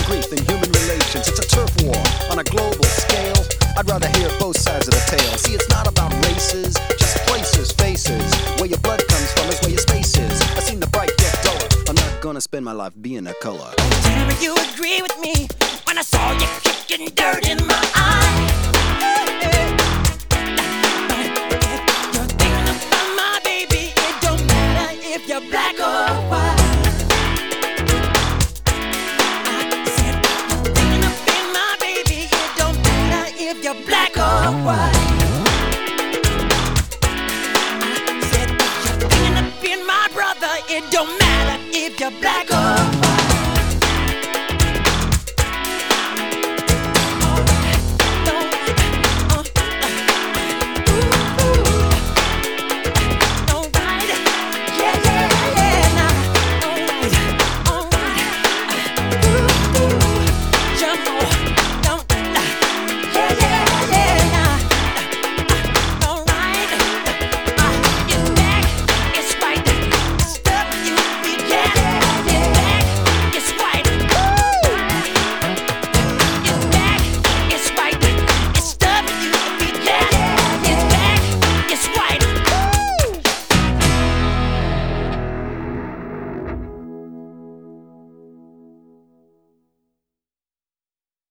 grief in human relations. It's a turf war on a global scale. I'd rather hear both sides of the tale. See, it's not about races, just places, faces. Where your blood comes from is where your space is. I've seen the bright get duller. I'm not gonna spend my life being a color. Tell me you agree with me when I saw you kicking dirt in my eye. You're thinking about my baby. It don't matter if you're black or white. I said you're thinking about my baby. It don't matter if you're black or white. I said you're thinking about my brother. It don't matter if you're black or